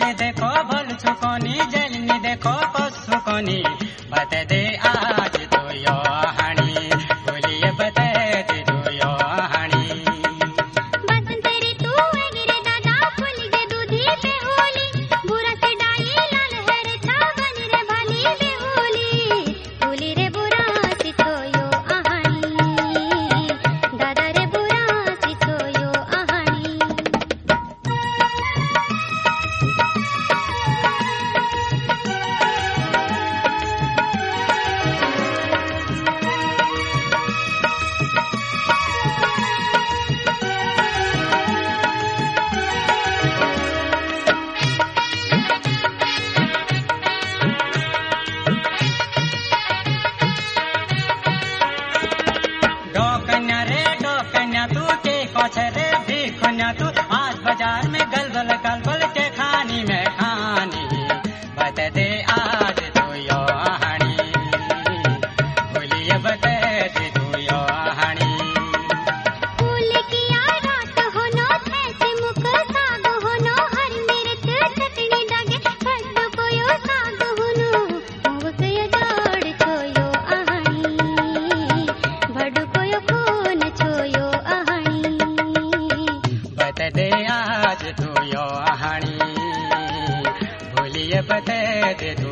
जलनी देखो भल छुकोनी जलनी देखो पशुकोनी बता दे आज तो यो हानी बोलिए बता दे तो यो हानी बसंत ऋतु वगैरह दादा फूल गे दूधी पे होली बुरा से डाई लाल हर छावन रे भाली बेहोली होली रे बुरा सी छोयो आहानी दादा रे बुरा सी छोयो आहानी डोकन्या रे डोकन्या तू के कोछे रे देखन्या तू आज बाजार में गलबल गलबल के खानी में खानी बता दे आज तो यो हानी बोलिए बता दे तो यो हानी फूल किया रात होनो थैसे मुख साग होनो हर मिर्च चटनी दागे फट कोयो साग होनो मुख ये जोड़ छोयो आहानी भड कोयो खून छोयो आहानी बता दे आज तो यो हानी बोलिए बता दे